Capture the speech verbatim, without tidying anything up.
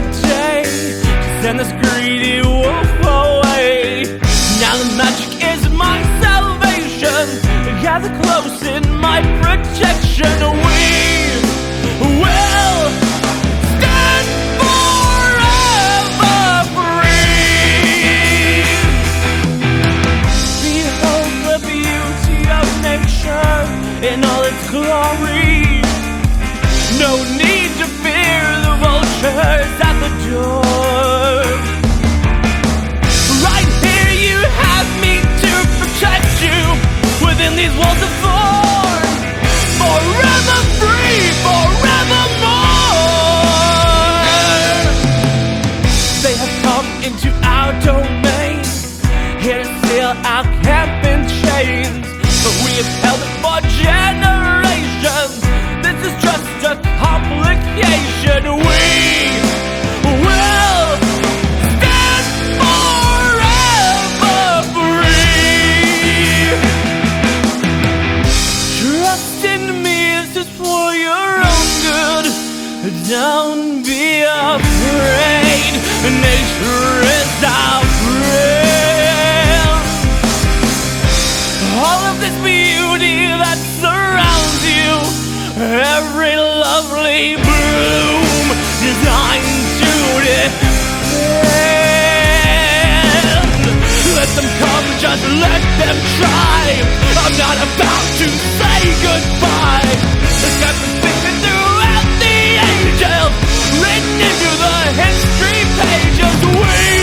the day to send this greedy wolf away. Now the magic is my salvation, gather close in my protection. We will stand forever free. Behold the beauty of nature in all its glory. No need to fear the vultures at the door. Right here you have me to protect you within these walls of thorn. Forever free, forevermore. They have come into our domain, here to seal our camp in chains, but we have held it for generations. This is just a complication. We will stand forever free. Trust in me, this is for your own good. Don't be afraid, nature is our friend. All of this beauty that surrounds you, every lovely bloom designed to defend. Let them come, just let them try. I'm not about to say goodbye. The captain's speaking throughout the ages, written into the history pages. We